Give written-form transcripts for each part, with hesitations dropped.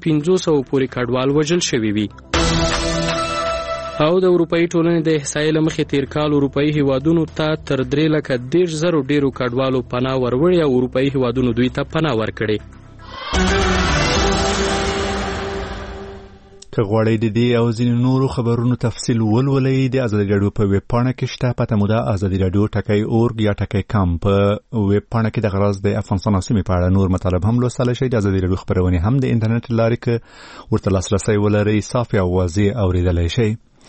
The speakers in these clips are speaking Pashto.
1500 پورې کډوال وژل شوي وي. او د اروپאי ټولنې د احصایې له مخې تیر کال اروپאי هیوادونو ته تر 3,10,000 ډیرو کډوالو پناه وروړې او اروپאי هیوادونو دوی ته پناه ورکړې. که غواړئ د دې او ځینې نورو خبرونو تفصیل ولولئ د ازادي راډیو په ویب پاڼه کې شته. پته مو ده azadieradio.org یا .com په ویب پاڼه کې د غراز د افغانستان او سیمې په اړه نور مطالب هم لوستلی شئ. د ازادي راډیو خبرونه هم د انټرنیټ لارې کې ورته لاسرسی ولرئ، صاف او واضح اوریدلی شئ.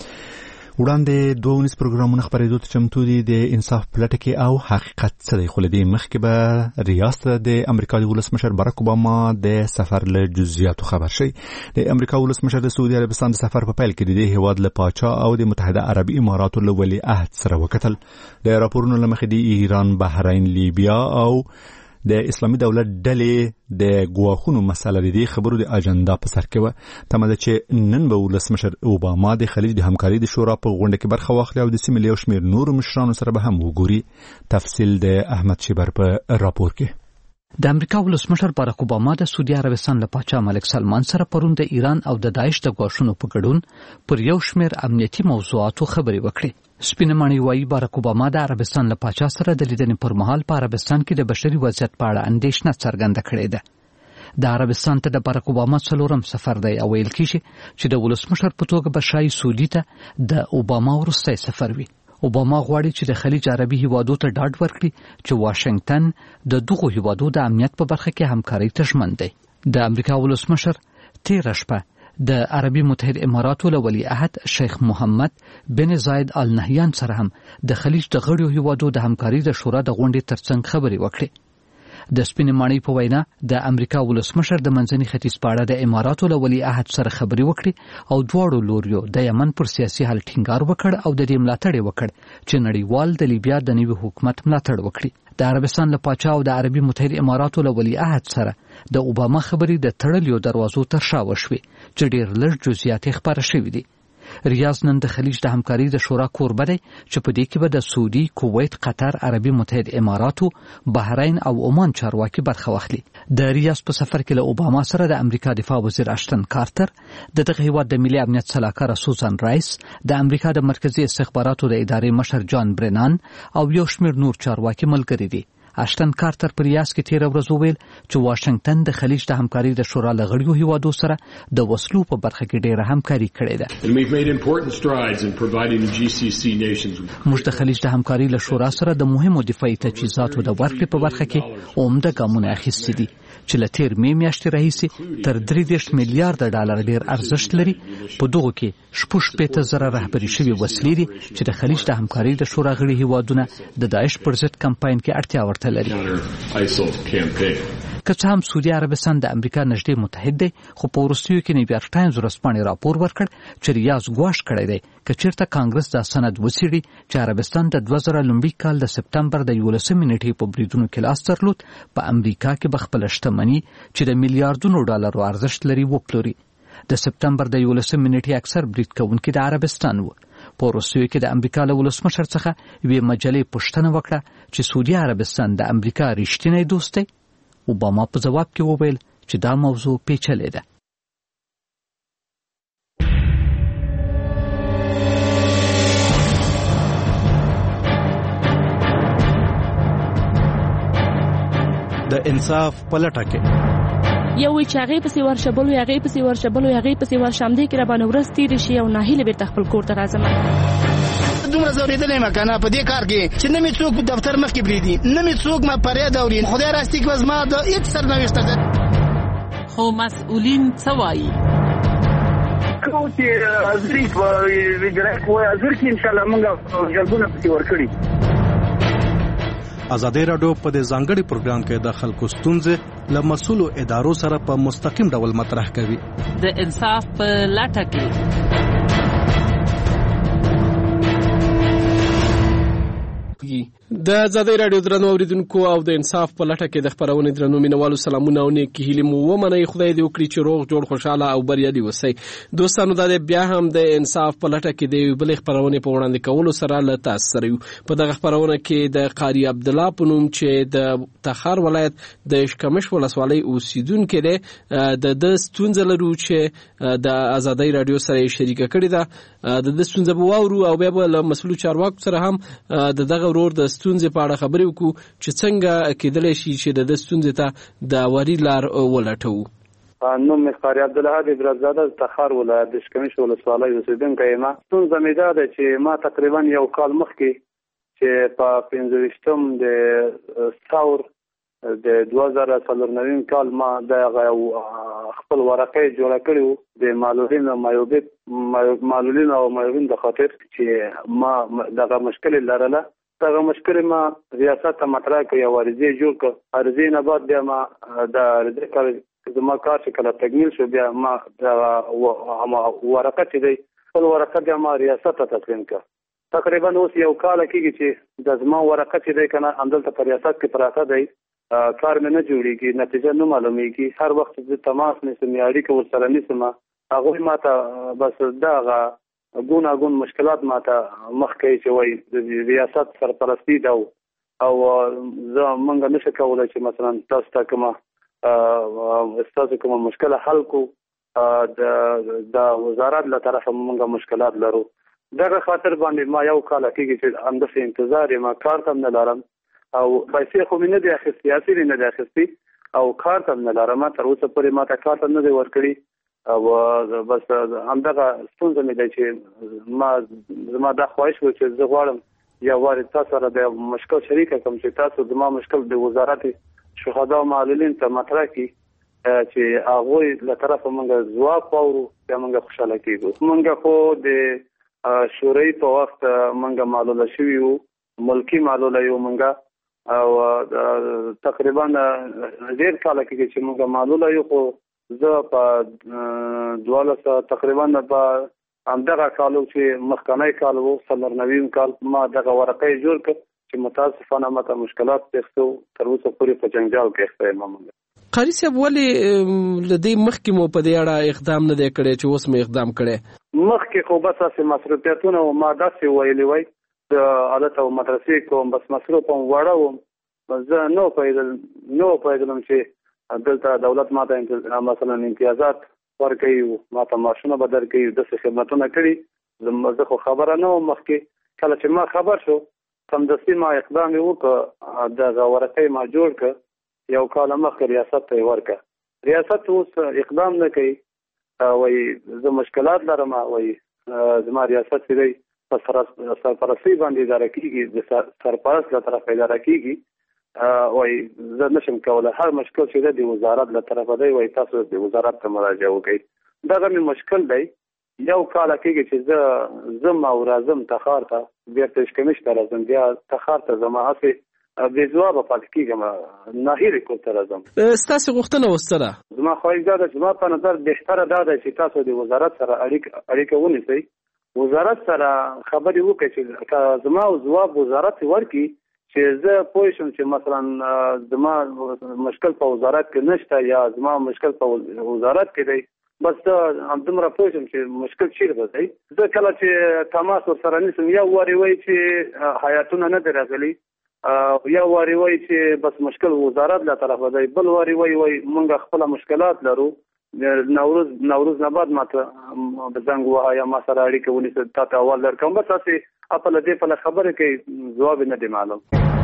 وړاندې 2 پروګرامونه خبرېدو ته چمتو دي د انصاف پلټه کې او حقیقت څه دی. خو له دې مخکې به ریاست د امریکا د ولسمشر باراک اوباما د سفر له جزئیاتو خبر شي. د امریکا ولسمشر د سعودي عربستان د سفر په پیل کې د دې هیواد له پاچا او د متحده عربي اماراتو له ولی عهد سره وکتل. د راپورونو له مخې د ایران، بحرین، لیبیا او د اسلامي دولت ډلې د ګواښونو مسله د دې خبرو د اجنډا په سر کې و. تمه ده چې نن به ولسمشر اوباما د خلیج د همکاري د شورا په غونډه کې برخه واخلي او د سیمې له یو شمېر نورو مشرانو سره به هم وګوري. تفصیل د احمد شیبر په راپور کې. د امریکا ولسمشر باراک اوباما د سعودي عربستان له پاچا ملک سلمان سره پرون د ایران او د داعش د ګواښونو په ګډون پر یو شمېر امنیتي موضوعاتو خبرې وکړې. سپینه ماڼۍ وایي باراک اوباما د عربستان له پاچا سره د لیدنې پر مهال په عربستان کې د بشري وضعیت په اړه اندېښنه څرګنده کړې ده. د عربستان ته د باراک اوباما 4م سفر دی او ویل کېږي چې د ولسمشر په توګه به شایي سعودي ته د اوباما وروستی سفر وي. اوباما غواړي چې د خلیج عربي هیوادو ته ډاډ ورکړي چې واشنگټن د دغو هیوادو د امنیت په برخه کې همکاري ته ژمن دی. د امریکا ولسمشر تېره شپه د عربي متحده اماراتو له ولی عهد شیخ محمد بن زاید آل نهیان سره هم د خلیج د غړیو هیوادو د همکاري د شورا د غونډې ترڅنګ خبرې وکړې. د سپینې ماڼۍ په وینا د امریکا ولسمشر د منځني ختیځ په اړه د اماراتو له ولی عهد سره خبرې وکړې او دواړو لوریو د یمن پر سیاسي حل ټینګار وکړ او د دې ملاتړ وکړ چې نړیوال د لیبیا د نوي حکومت ملاتړ وکړي. د عربستان له پاچا او د عربي متحده اماراتو له ولی عهد سره د اوباما خبرې د تړلیو دروازو تر شا وشوې چې ډېر لږ جزئیات خبره شوي دي. ریاض نن د خلیج د همکاري د شورا کوربه دی چې په دې کې به د سعودي، کویت، قطر، عربي متحده اماراتو، بحرین او عمان چارواکي برخه واخلي. د ریاض په سفر کې له اوباما سره د امریکا دفاع وزیر اشتن کارتر، د دغه هیواد د ملي امنیت سلاکار سوزان رایس، د امریکا د مرکزی استخباراتو د ادارې مشر جان برنان او یو شمېر نور چارواکي ملګري دي. اشتن کارتر پر ریاض کې تیر ورځ وویل چې واشنگټن د خلیج د همکاري د شورا له غړیو هیوادو سره د وسلو په برخه کې ډېره همکاري کړې ده. موږ د خلیج د همکاري له شورا سره د مهمو دفاعي تجهیزاتو د ورکړې په برخه کې عمده ګامونه اخیستي دي چې له تیر مې میاشتې راهیسې تر 30 میلیارډ ډالر ډېر ارزښت لري. په دغو کې 6,000 رهبري شوي وسلې دي چې د خلیج د همکاري د شورا غړي هیوادونه د داعش پر ضد کمپاین کې اړتیا ورته لري. که څه هم سعودي عربستان د امریکا نږدې متحد دی، خو په وروستیو کې نیویارک ټایمز ورځپاڼې راپور ورکړ چې ریاض ګواښ کړی دی که چېرته کانګرس دا سند وڅېړي چې عربستان د 2000 لومړي کال د سپتمبر د 11 نیټې په بریدونو کې لاس درلود، په امریکا کې به خپله شتمني چې د میلیارډونو ډالرو ارزښت لري وپلوري. د سپتمبر د 11 نیټې اکثر برید کوونکي د عربستان وو. په وروستیو کې د امریکا له ولسمشر څخه یوې مجلې پوښتنه وکړه چې سعودي عربستان د امریکا رښتینی دوست دی. اوباما په جواب کې وویل چې دا موضوع پیچلې ده. د انصاف پلټه کې یو وی چې هغې پسې ورشبلو هغې پسې ورشبلو هغې پسې ورشم دی کې را باندې ورځ تېرې شي او ناهیله بېرته خپل کور ته راځم. دومره ځورېدلی یم که نه په دې کار کې چې نه مې څوک دفتر مخکې پرېږدي، نه مې څوک ما فریاد اوري. خدای راستي کې به زما د هېڅ سرنوشته ده. خو مسؤلین څه وایي؟ کوم چې حاضري په وجرای کوی حاضر کې انشاءالله موږ جلبونه پسې ورکړي. ازادي راډیو په دې ځانګړي پروګرام کې د خلکو ستونزې له مسؤلو ادارو سره په مستقیم ډول مطرح کوي. د انصاف په لټه کې د آزادۍ راډیو درنو اوریدونکو او د انصاف په لټه کې د خبرونې درنو مینوالو سلامونه او نیکی هیلې مو ومنئ. خدای دې وکړي چې روغ جوړ خوشاله او بریالي اوسئ. دوستانو دا بیا هم د انصاف په لټه کې د بلې خبرونې په وړاندې کولو سره له تاسو سره یو. په دغه خبرونه کې د قاری عبدالله په نوم چې د تخار ولایت د اشکمش ولسوالۍ اوسیدونکو دی د ستونزه لرو چې د آزادۍ راډیو سره شریکه کړې ده. د ستونزه به واورو او بیا به له مسؤل چارواکو سره هم د دغه ورور د ستونزې په اړه خبرې وکړو چې څنګه کېدلی شي چې د ستونزې ته د واري لار ولټوو. نوم مې قاری عبدالله برزاده تخار ولایت د اشکمش ولسوالۍ اوسیدونکی یم. ستونزه مې دا ده چې ما تقریبا یو کال مخکې چې په 15 د ثور د 2009 کال ما د خپل ورقې جوړه کړې وه د معلولین او معیوبین د خاطر چې ما دغه مشکل لرله. دغه مشکل ما ریاست ته مطرح کړ، یو عرضه جوړ کړ. عرضې نه بعد بیا ما د عرضې کار زما کار چې کله تکمیل شو بیا ما ورقه چې دی خپل ورقه بیا ما ریاست ته تسلیم کړ. تقریبا اوس یو کال کېږي چې د زما ورقه چې دی کنه همدلته په ریاست کې پراته دی، کار مې نه جوړېږي، نتیجه نه معلومېږي. هر وخت چې تماس نیسم یا اړیکه ورسره نیسم هغوی ما ته بس دغه ګوناګون مشکلات ما ته مخ کوي چې وایي د ریاست سرپرستی ده او زه موږ نشو کولی چې مثلا تاسو ته کومه ستاسو کومه مشکله حل کړو. د وزارت له طرفه موږ مشکلات لرو. دغه خاطر باندې ما یو کال کېږي چې همداسې انتظار یم، کار ته هم نه لرم او پیسې خو مې نه دی اخیستې، سیاسي نه دی اخیستې او کار ته هم نه لرم. تر اوسه پورې ما ته کار ته نه دی ورکړي او بس همدغه ستونزه مې ده چې زما دا خواهش و چې زه غواړم یو وارې تاسو سره د مشکل شریکه کوم چې تاسو زما مشکل د وزارت شهدا او معلولین ته مطرح کړي چې هغوی له طرفه موږ ځواب واورو بیا موږ خوشحاله کېږو. موږ خو د شورۍ په وخت موږ معلوله شوي وو، ملکي معلوله یو موږ او تقریبا ډېر کاله کېږي چې موږ معلوله یو. خو زه په 12 تقریبا په همدغه کالو چې مخکنی کال و 90 کال ما دغه ورقې جوړ کړ چې متاسفانه ماته مشکلات پیښ تر اوسه پورې په جنجال کې اخته. قاری صاحب ولې لدی مخکې مو په دې اړه اقدام نه دی کړی چې اوس مې اقدام کړی؟ مخکې خو بس اسې مصروفیتونه او ما داسې ویلي وای د حالت او مدرسې کوم بس مصروف هم وړه وم. زه نو پوهېدلم چې دلته دولت ماته مثلا امتیازات ورکوي، ماته معاشونه به درکوي، داسې خدمتونه کړي. زه خو خبره نه وم مخکې. کله چې ما خبر شو سمدستي ما اقدام یې وکړ، دغه ورقې ما جوړ کړ، یو کال مخکې ریاست ته یې ورکړه. ریاست اوس اقدام نه کوي، وایي زه مشکلات لرم، وایي زما ریاست چې دی په سرپرستۍ باندې اداره کېږي، د سرپرست له طرفه اداره کېږي. وایي زه نشم کولی، هر مشکل چې دی د وزارت له طرفه دی، وایي تاسو د وزارت ته مراجعه وکړئ. دغه مې مشکل دی. یو کال کېږي چې زه ځم او راځم تخار ته، بیرته اشکمش ته راځم، بیا تخار ته ځم، هسې بې ځوابه پاتې کېږم، ناهیلې کور ته راځم. ستاسې غوښتنه اوس څه ده؟ زما خواهش دا ده چې زما په نظر بهتره دا ده چې تاسو د وزارت سره اړیکه ونیسئ، وزارت سره خبرې وکړئ چې که زما ځواب وزارت ورکړي چې زه پوه شم چې مثلا زما مشکل په وزارت کې نشته یا زما مشکل په وزارت کې دی، بس همدومره پوه شم چې مشکل چیرته دی. زه کله چې تماس ورسره نیسم یو وارې وایي چې حیاتونه نه دی راغلي، یو وارې وایي چې بس مشکل وزارت له طرفه دی، بل وارې وایي موږ خپله مشکلات لرو. نوروز نه بعد ماته زنګ ووهه یا ما سره اړیکه ونیسه، تا ته اول درکوم. بس هسې اپله دې پله خبرې کوي، ځواب یې نه دی معلوم.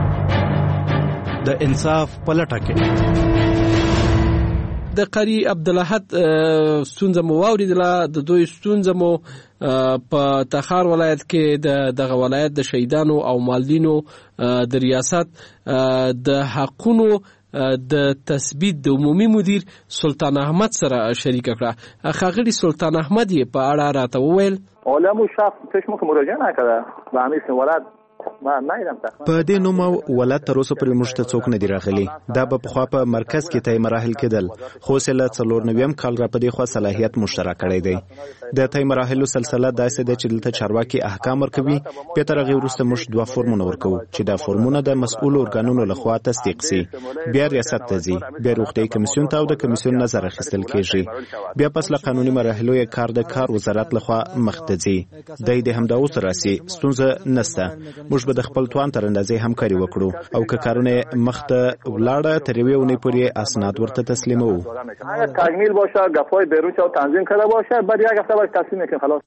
د انصاف په لټه کې د قاری عبدالله ستونزه مو واوریدله. د دوی ستونزه مو په تخار ولایت کې دغه ولایت د شهیدانو او مالدینو د ریاست د حقونو د تثبیت د عمومي مدیر سلطان احمد سره شریکه کړه. ښاغلي سلطان احمد یې په اړه راته وویل. علماء شخص چشمو که مراجعه نکرده به همین ولایت په دې نوم ولادت تر اوسه پورې موږ ته څوک نه دی راغلی. دا به پخوا په مرکز کې طی مراحل کېدل، خو سله 94 کال را په دې خوا صلاحیت مشترک کړی دی. د طی مراحلو سلسله داسې ده چې دلته چارواکي احکام ورکوي، بیا تر هغې وروسته موږ 2 فورمونه ورکوو چې دا فورمونه د مسؤلو ارګانونو لخوا تصدیق سي، بیا ریاست ته ځي، بیا روغتیايي کمیسیون ته او د کمیسیون نظر اخیستل کېږي، بیا پس له قانوني مراحلو یې کار د کار وزارت لخوا مخ ته ځي. دی د همدا اوس راسي، ستونزه نسته. موږ به د خپل توان تر اندازې همکاري وکړو او که کارونه مخ ته ولاړه تر یوې اونۍ پورې اسناد ورته تسلیموو. تکمیل باشه، گپ‌های بیرون چه تنظیم کرده باشه، بعد یک هفته بعد تسلیم میکنیم خلاص.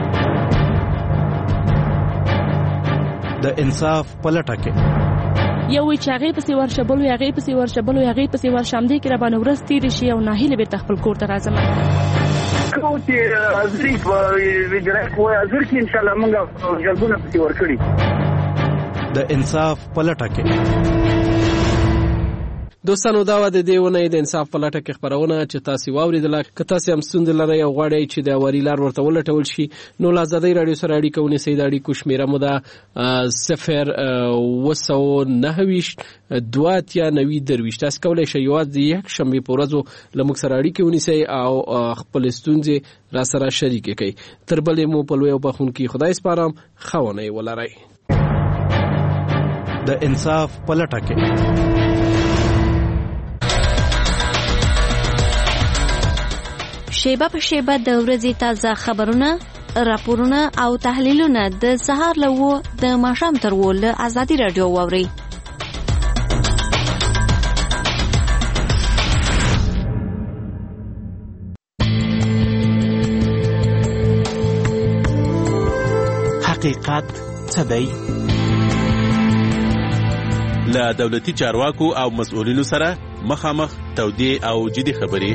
د انصاف پلټه کې یو وی چې هغه پسې ورشبلو هغه پسې ورشبلو هغه پسې ورشمدې کې را باندې ورځ تیر شي او ناهیله به تخپل کور ته راځم. کوتي ازریک و ویډرک و ازریک ان شاء الله موږ جلبونه پسې ورکړي. د انصاف پلټه کې دوستانو دا و د دې ونې د انصاف په لټه کې خبرونه چې تاسو واوریدله. که تاسو هم ستونزې لرئ او غواړئ چې د واری لار ورته ولټول شي، نو له ازادۍ راډیو سره اړیکه ونیسئ. د اړیکو شمیره مو ده 029 289. تاسو کولی شئ یوازې یک شنبې په ورځ له موږ سره اړیکې ونیسئ او خپل ستونزې را سره شریکې کړئ. تر بلې مو په لوی او بخښونکي خدای سپارم. ښه ونې ولرئ. د انصاف پلټه کې شیبه په شیبه د ورځې تازه خبرونه، راپورونه او تحلیلونه د سهار له 9 د ماښام تر 10 له ازادي رادیو واورئ. حقیقت څه دی؟ له دولتي چارواکو او مسؤلینو سره مخامخ تودې او جدي خبرې.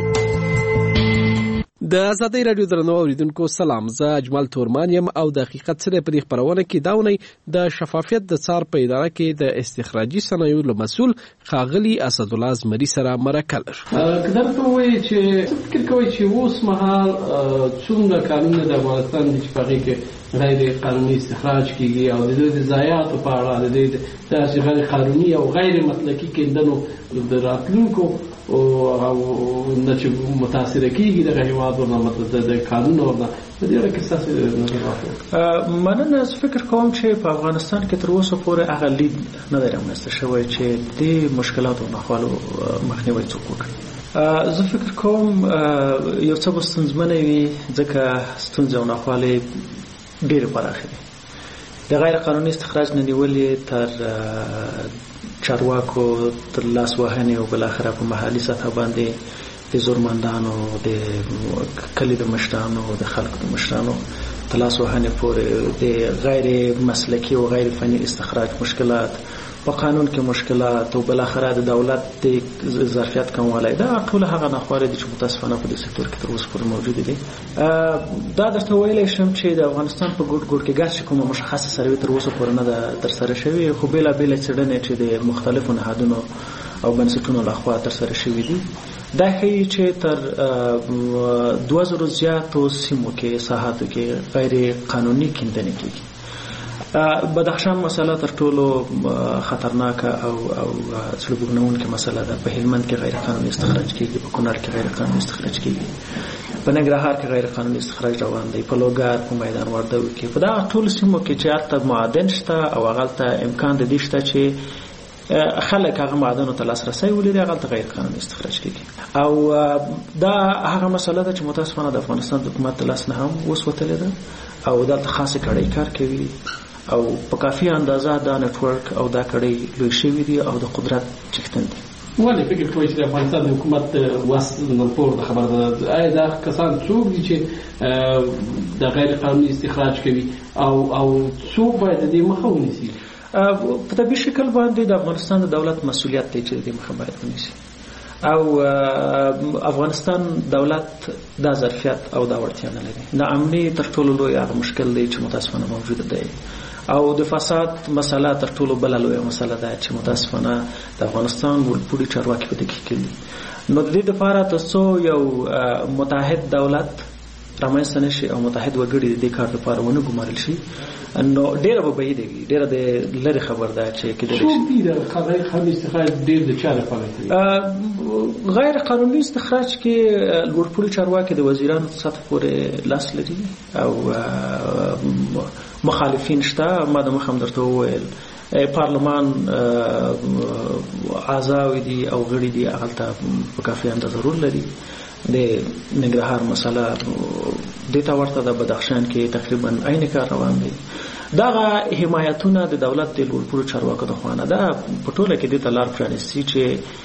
د ازادۍ رادیو درنو اوریدونکو سلام، زه اجمل تورمان یم او د حقیقت سره په دې خبرونه کې داونی د شفافیت د څار په اداره کې د استخراجي صنایعو له مسؤل ښاغلي اسدالله زمري سره مرکه لرو. کله ته وایي چې فکر کوي چې اوس مهال څومره قانون د افغانستان د چپاغي کې غیر قانوني استخراج کیږي او د دې ضایعاتو په اړه د دې داسې غیر قانوني او غیر مسلکي کېندنو د راتلونکو او نه چې متاثر کیږي د هیوادو نه متعدد قانون او د دې اړه کې څه نظر واخلئ؟ مننه. فکر کوم چې په افغانستان کې تر اوسه پورې هغه لید نه دی رامنځته شوی چې د مشکلاتو ناخوالو مخنیوی څوک وکړي. زه فکر کوم یو څه به ستونزمنه وي، ځکه ستونزې او ناخوالې ډېرې پراخې دي. د غیر قانوني استخراج نه نیولې تر چارواکو تر لاس وهنې او بالاخره په محلي سطح باندې د زورمندانو، د کلي د مشرانو، د خلکو د مشرانو تر لاس وهنې پورې د غیر مسلکي او غیر فني استخراج مشکلات، په قانون کې مشکلات او بالاخره د دولت د ظرفیت کموالی، دا ټول هغه ناخوالې دي چې متاسفانه په دې سکتور کې تر اوسه پورې موجود دي. دا درته ویلی شم چې د افغانستان په ګوټ ګوټ کې ګرچې کومه مشخصه سروې تر اوسه پورې نه ده ترسره شوې، خو بېلابېلې څېړنې چې د مختلفو نهادونو او بنسټونو لخوا ترسره شوې دي دا ښیي چې تر 2000 زیاتو سیمو کې ساحاتو کې غیر قانوني کیندنې کېږي. بدخشان مسله تر ټولو خطرناکه او څلورګونونکې مسله ده. په هلمند کې غیر قانوني استخراج کېږي، په کونړ کې غیر قانوني استخراج کېږي، په ننګرهار کې غیر قانوني استخراج روان دی، په لوګر، په میدان وردګو کې، په دا ټول سیمو کې چې هلته معادن شته او هغلته امکان د دې شته چې خلک هغه معدنو ته لاسرسی ولري، هغلته غیر قانوني استخراج کېږي. او دا هغه مسله ده چې متاسفانه د افغانستان د حکومت د لاس نه هم اوس وتلې ده او دلته خاصې کړۍ کار کوي او په کافي اندازه دا نټورک او دا کړۍ لوی شوي دي او د قدرت چښتن دي. ولې فکر کوئ چې د افغانستان د حکومت وس نه پورته خبره ده؟ آیا دا کسان څوک دي چې د غیر قانوني استخراج کوي او څوک باید د دې مخه ونیسي؟ په طبیعي شکل باندې د افغانستان د دولت مسؤلیت دی چې د دې مخه باید ونیسي او افغانستان دولت دا ظرفیت او دا وړتیا نه لري. د امني تر ټولو لوی هغه مشکل دی چې متاسفانه موجود دی او د فساد مسله تر ټولو بله لویه مسله ده چې متاسفانه د افغانستان ولپوړي چارواکي په دې کې کوي. نو د دې لپاره تاسو یو متحد دولت رامنځته نشي او متحد وګړي د کار لپاره ونه ګمارل شي نو ډیره به بعید وي ډیره د لری خبر ده چې کېدل شي غیر قانوني استخراج ډیر د چا لپاره غیر قانوني استخراج کې لوړپوړي چارواکي د وزیرانو سطح پورې لاس لري او مخالفین شته ما د مخم درته وویل پارلمان اعضاوي دي او غړي دي هغه ته په کافي اندازه ضرور لري د ننګرهار مسله د تا ورته د بدخشان کې تقریبا عین کار روان دی دا حمایتونه د دولت د لوړپوړو چارواکو د خوانه دا په ټوله کې د تلار پرانسي چې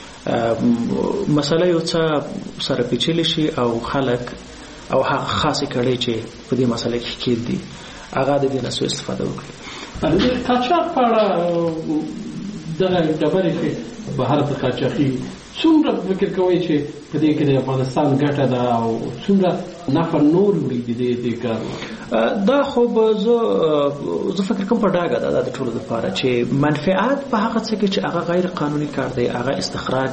مسله یو څه سره پیچلې شي او خلک او خاصه کړي چې په دې مسله کې کې دي هغه د دې نسو استفاده وکړي د قاچاق په اړه دغه خبرې کې بهر د قاچاقي څومره فکر کوي چې په دې کې د افغانستان ګټه ده او څومره نفع نور وړي دې کار دا خو زه فکر کوم په ډاګه ده د ټولو لپاره چې منفعت په هغه څه کې چې هغه غیر قانوني کار دی هغه استخراج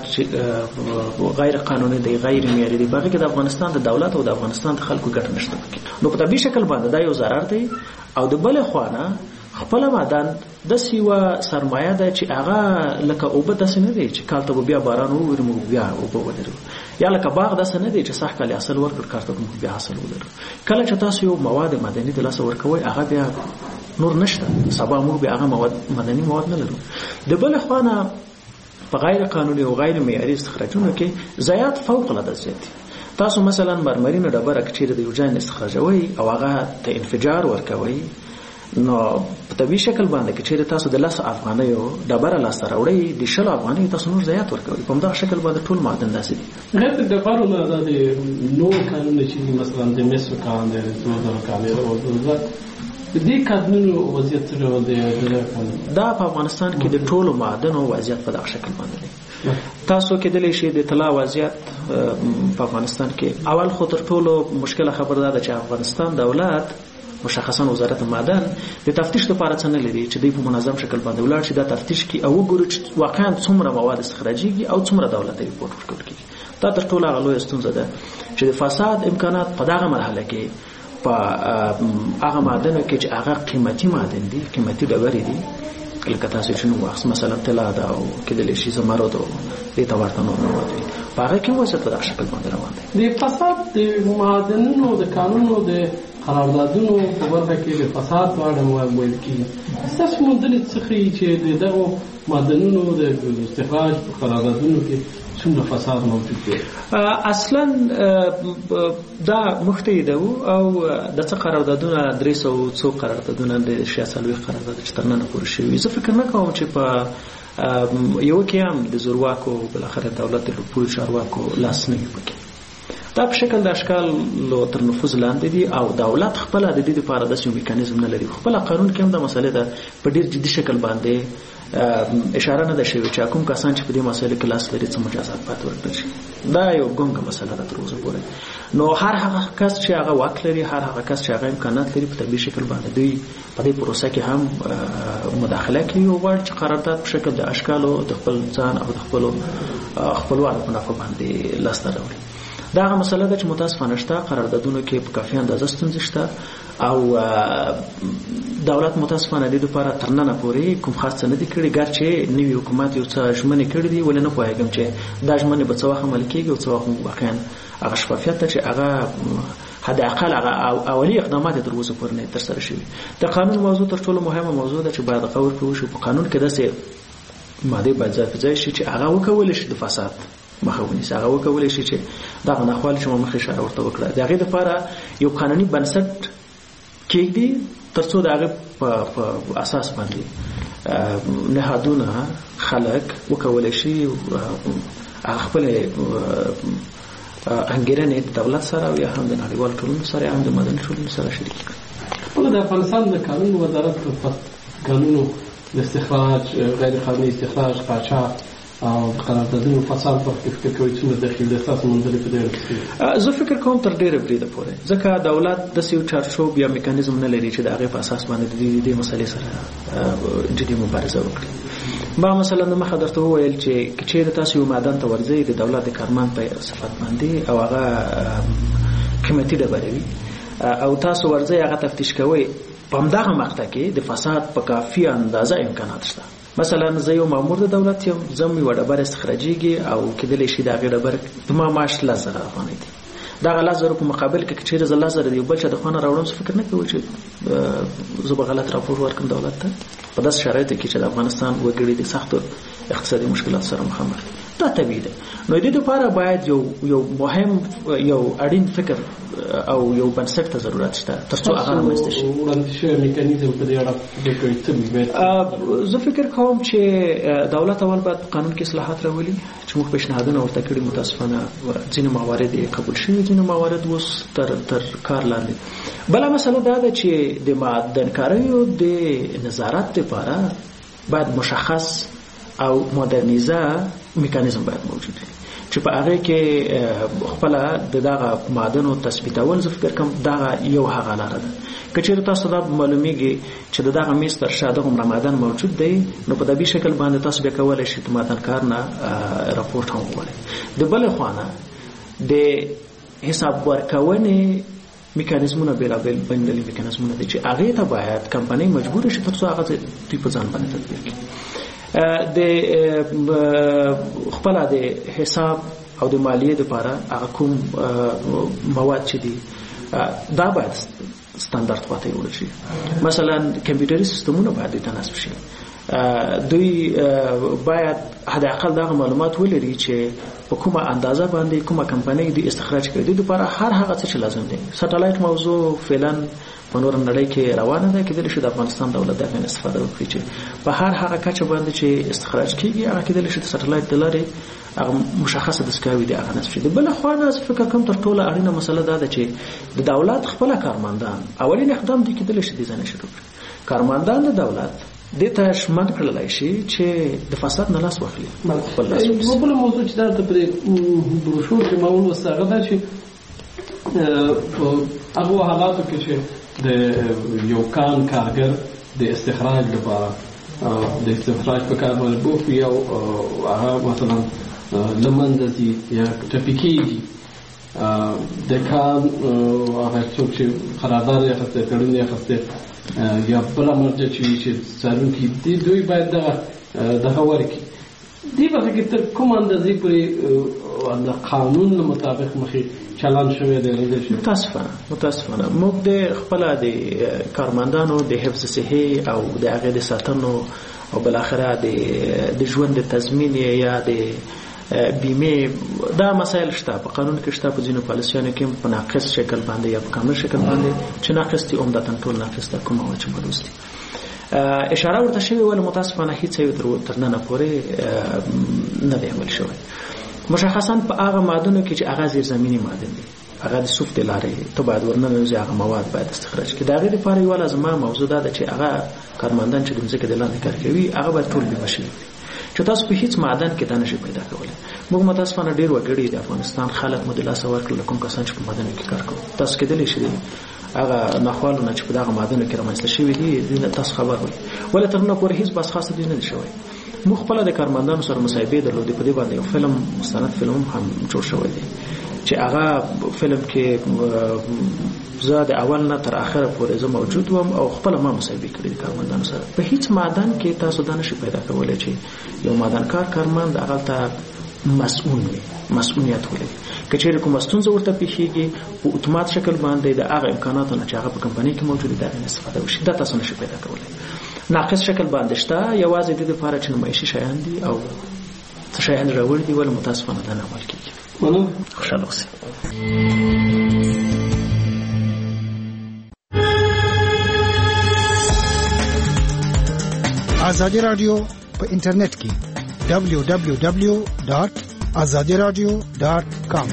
غیر قانوني دی غیر معیاري دی بلکې د افغانستان د دولت او د افغانستان د خلکو ګټه نشته نو په طبيعي شکل باندې دا یو ضرر دی او د بل خوانه خپل معدن د سیوا سرمایه ده چې هغه لکه اوبه داسې نه دی چې کال ته بیا باران ووري مو بیا اوبه ولرو یا لکه باغ داسې نه دی چې صح کال اصل ورکړ کار ته بیا حاصل ولرو کله چې تاسو یو مواد مدني د لاس ورکوي هغه بیا نور نشته سبا مو بیا هغه مواد مدني مواد نه لرو د بل خوانه په غیر قانوني او غیر معیاري استخراجونو کې زیات فوق العاده زیات تاسو مثلا مرمرینه ډبره کچیر د یو ځای استخراجوي او هغه ته انفجار ورکوي نو په طبيعي شکل باندې چې تاسو د 10 افغانیو ډبره لاس راوړی د 10 افغانیو تاسو نور زیات ورکوي په همدا شکل باندې ټول معدن داسې دي غیر د ډبرو نه د نور قانون چې مثلا د مسو قانون د زوړ قانون او د دې قانونو وضعیت سره دا په افغانستان کې د ټولو معدنو وضعیت په دغه شکل باندې دی تاسو کې د لشي د طلا وضعیت په افغانستان کې اول خو تر ټولو مشکله خبر ده چې افغانستان دولت مشخصا وزارت معدن د تفتیش لپاره څنګه لري چې د په منظم شکل باندې ولاړ شي د تفتیش کې او وګوري چې واقعا څومره مواد استخراجيږي او څومره دولت ریپورت ورکړي دا تر ټولو غلوه ستونزه ده چې د فساد امکانات په دغه مرحله کې په هغه معدنو کې چې هغه قیمتي معدن دي قیمتي ډبرې دي لکه تاسو چې نو وخت مثلا طلا ده او کېدل شي زمرد او د تورته نور مواد دي په هغه کې وسه په دغه شکل باندې روان دي د فساد د معدنونو د قانونو د قراردادونو په برخه کې د فساد په اړه ویل کېږي تاسو موندل څه چې دغه معدنونو د استخراج په قراردادونو کې څومره فساد موجود دی اصلا دا مخته دی او د څه قراردادونه 300 قراردادونه د سیاسي قرارداد چې ترنه پوره شوی زه فکر نه کوم چې په یو کې هم د زورواکو بل اخر دولت له پوره چارواکو لاس نه پکې دا په شکل د اشکال له تر نفوذ لاندې دي او دولت خپل د دې لپاره د سیمه میکانیزم نه لري خپل قانون کې هم د مسلې ده په ډیر جدي شکل باندې اشاره نه ده شوی چې کوم کسان چې په دې مسلې کې لاس لري څه مجازات پاتې ورکړي شي دا یو ګونګه مسله ده تر اوسه پورې نو هر هغه کس چې هغه واک لري هر هغه کس چې هغه امکانات لري په طبيعي شکل باندې دوی په دې پروسه کې هم مداخله کوي او ورته چې قرارداد په شکل د اشکالو د خپل ځان او د خپلوانو په نفع باندې لاس ته راوړي دا هغه مسله ده چې متاسفانه شته قراردادونو کې په کافي اندازه ستونزې شته او دولت متاسفانه د لپاره ترننه پورې کوم خاص نه دي کړی ګرچې نوی حکومت یو څه ژمنې کړې دي ولې نه پوهیږم چې دا ژمنې به څه وخت عمل کېږي او څه وخت واقعا هغه شفافیت ته چې هغه حد اقل هغه اولی اقدامات تر اوسه پورې نه تر سره شوي د قانون موضوع تر ټولو مهمه موضوع ده چې باید غور وشي په قانون کې داسې ماده باید ځای شي چې هغه وکول شي د فساد مخاوني هغه وکول شي چې دا غنخوال چې مخه اشاره ورته وکړه دا غي لپاره یو قانوني بنسټ کېږي ترڅو دا غي په اساس باندې نهادونه خلق وکول شي خپل انګیرنې د دولت سره او یا هم د نړیوال ټولنې سره هم د مدني ټولنې سره شریک کړي د افغانستان د قانون وزارت قانونو د استخراج غیر قانوني استخراج قاچاق او قراردادونو فساد په فکر کوي چې داخلي د اساس منځلي په ډېر زه فکر کوم تر ډېره بریده پورې ځکه دولت د سیو چارچوب یا میکانیزم نه لري چې د هغه په اساس باندې د مسلې سره جدي مبارزه وکړي با مثلا مخه درته وویل چې چیرې تاسو یو معدن ته ورځي د دولت د کارمند په صفت باندې او هغه قیمتي ډبره وي او تاسو ورځي هغه تفتیش کوئ په همدغه مقطع کې د فساد په کافي اندازه امکانات شته. مثلا زه یو مامور د دولت یم، زم یو ډبر استخراجيږي او کېدلی شي دا غي ډبر د ما معاش 10,000 افغانۍ دي. دا 10,000 په مقابل کې چې 10,000 دی بل څه د خانه راوړم څه فکر نه کوي چې زه به غلط راپور ورکم دولت ته په داس شرایطو کې چې د افغانستان وګړي د سختو اقتصادي مشکلات سره مخامخ دي. دا طبیعي ده. نو د دې لپاره باید یو مهم یو اړین فکر او یو بنسټ ته ضرورت شته ترڅو هغه رامنځته شي. وړاندې شوی میکانیزم په دې اړه د کوم څه زه فکر کوم چې دولت اول باید قانون کې اصلاحات راولي چې موږ پیشنهادونه ورته کړي. متاسفانه ځینې موارد یې قبول شوي، ځینې موارد اوس تر کار لاندې. بله مسله دا ده چې د معدنکاریو د نظارت لپاره باید مشخص او مدرنیزه میکانیزم باید موجود وي چې په هغه کې خپل دغه معدنو تثبیتول زه فکر کوم دغه یو هغه لاره ده. کچېرته تاسو دا معلومیږي چې دغه میز تر شا دغه معدن موجود دی، نو په دبي شکل باندې تاسو به کولای شئ د معدنکار نه راپورټ هم وغواړئ. د بل خوانه د حساب ورکونې میکانیزمونه بیلابل بندلي میکانیزمونه دي چې هغه ته باید کمپنۍ مجبور شي ترڅو هغه دوی په ځان باندې تطبیق کړي. د خپل د حساب او د مالیې لپاره هغه کوم مواد چې دي دا باید ستاندرد پاتې وړي شي. مثلا کمپیوټري سیستمونه باید تناسب شي. دوی باید حد اقل دغه معلومات ولري چې په کومه اندازه باندې کومه کمپنۍ د استخراج کړي. د لپاره هر هغه څه چې لازم دي. سټلایټ موضوع فعلا په نور نړۍ کې روانه ده، کېدلی شي د افغانستان دولت دغه استفاده وکړي چې په هر هغه کچه باندې چې استخراج کیږي هغه کېدلی شي د سټلایټ د لارې هغه مشخصه دستګاوې دي هغه نصب شي. د بل خوا نه فکر کوم تر ټولو اړینه مسله دا ده چې د دولت خپل کارمندان اولین اقدام دي کېدلی شي د ځان شروع کړي. کارمندان د دولت د ته شمن کړلای شي چې د فساد نه لاس واخلي. یو بل موضوع چې دا د بروشور کې معمول وساغه ده چې هغه حالاتو کې چې د یو کارګر د استخراج لپاره د استخراج په کار باندې بوفي او هغه مثلا لمنځي یا ټپیکيږي د کار هغه څوک چې قرارداد یې خسته کړی یې خسته یا بل مرجع چې څارون کې دي دوی باید دغه ورکی دی په کې تر کوم اندازې پورې د قانون مطابق مخې چلان شوی دی. متاسفانه موږ د خپل د کارمندانو د حفظ صحي او د هغه د ساتنو او بل اخره د ژوند د تضمین یا د بیمه دا مسائل شته په قانون کې شته، په ځینو پالیسیانو کې په ناقص شکل باندې یا په کامل شکل باندې چې ناقص دي عمدتاً ټول ناقص ده کومه چې مدوستي اشاره ورته شوی ول متاسفانه هیڅ یو تر نن پورې نه دی عمل شوی. مشخصاً په هغه معدنونو کې چې هغه زیر زمینی معدن دي هغه د سوفت لارې ته باید ورننوځي، هغه مواد باید استخراج کړي. دا غیر لپاره یو لازمه موضوع ده چې هغه کارمندان چې د ځمکې د لاندې کار کوي هغه باید ټول بیمه شي چې تاسو په هیڅ معدن کې دا نشي پیدا کولای. موږ متاسفانه ډیر وګړي د افغانستان خلک مو د لاس ورکړل کوم کسان چې په معدن کې کار کوي. تاسو کېدلی شي هغه ناخوالو نه چې په دغه معدنو کې رامنځته شوي دي د تاسو خبر وي ولا تر نو پورې هیڅ بس خاصه دي نه شوی. موږ خپل د کارمندانو سره مصاحبه درلودې په دې باندې یو فلم مستند فلم هم جوړ شوی دی چې هغه فلم کې زه د اول نه تر اخره پورې زه موجود وم او خپل ما مصاحبه کړې د کارمندانو سره. په هیڅ معدن کې تاسو دا نشئ پیدا کولای چې یو معدنکار کارمند هغه ته مسؤلیت ولري. کچېرې کوم ستونزه ورته پیښیږي په اتومات شکل باندې د هغه امکاناتو نه چې هغه په کمپنۍ کې موجود دي دا استفاده وشي. دا تاسو نشئ پیدا کولای. ناقص شکل باندې شته یوازې د لپاره چې نمایشي شیان دي او څه شیان راوړي دي ول متاسفانه دا نه عمل کیږي. خوشاله اوسئ. آزادی رادیو په انټرنیټ کې www.azadiradio.com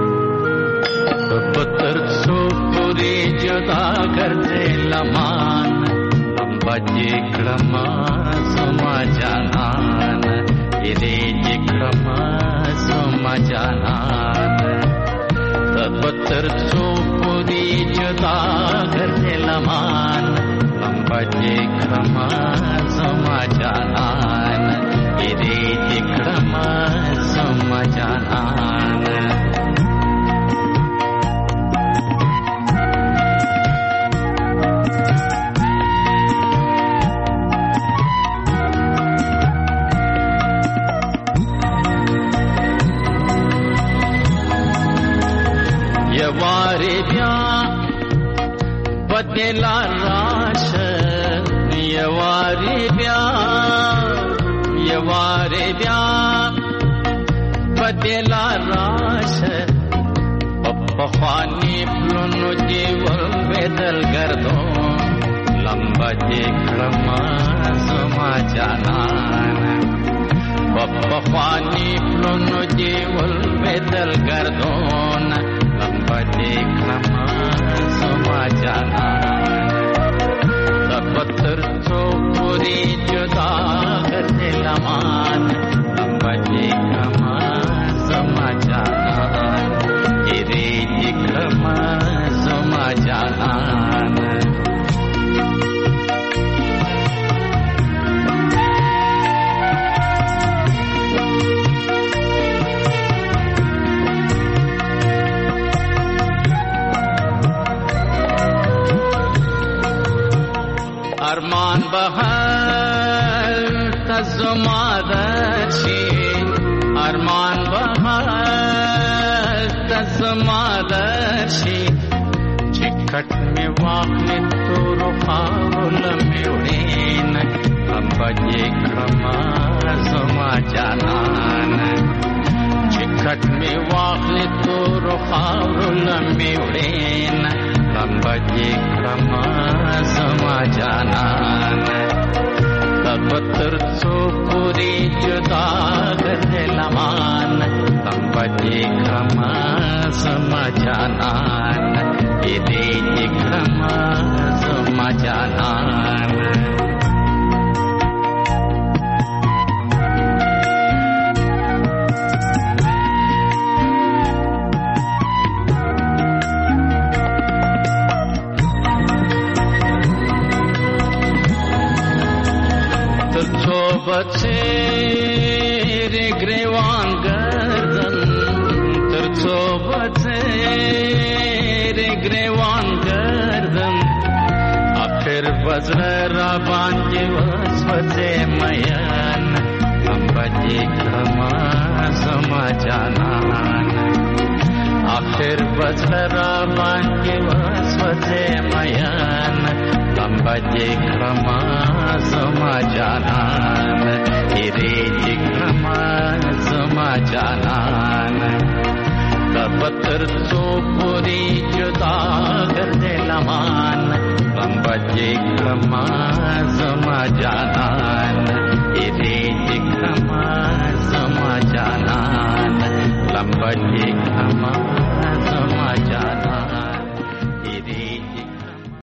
करते लमान बजे क्रमा सुमा जानान इरे क्रमा सुमा जानान तबतर चोपुरी जुदा करते लमान बजे क्रमा सुमा जानान इरे क्रमा सुमा जानान यवारे ब्या बदला राश यवारे ब्या बदला राश पप्पानी प्लुनु जीवन बेदल कर दो लंबा जे क्रमा सुमा जानान पप्पानी प्लुनु जीवन बेदल कर दो बजे क्रमा सुमा जानान तबतर चोपुरी जुदा करते लमान बजे क्रमा सुमा जानान इरे क्रमा सुमा जानान अरमान बहार तज़मादशी अरमान बहार तज़मादशी चिकट में वाक़े तो रुखावल में उड़ेन बजे क्रमा सुमा जानान चिकट में वाक़े तो रुखावल में उड़ेन बजे क्रमा सुमा जानान तबतर चोपुरी जुदा करते लमान बजे क्रमा सुमा जानान इरे क्रमा सुमा जानान बचे रे ग्रेवान गर्दन तरचो बचे रे ग्रेवान गर्दन आखिर वज्र राबान के वस्वते मयन बजे क्रमा सुमा जानान आखिर वज्र राबान के वस्वते मयन बजे क्रमा सुमा जानान इरे क्रमा सुमा जानान तबतर चोपुरी जुदा करते लमान बजे क्रमा सुमा जानान